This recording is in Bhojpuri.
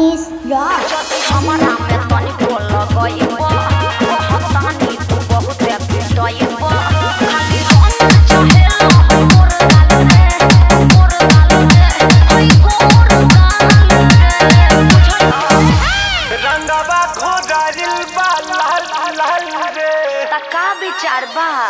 Manish Rock. हमारा में तनी बोल गइबो हतानी तू बहुत पिटइबो खाली रंग चाहेला मोर गाल रे ओई गोर गाल रे रंगवा खोदारिल बा लाल लाल रे तका विचार बा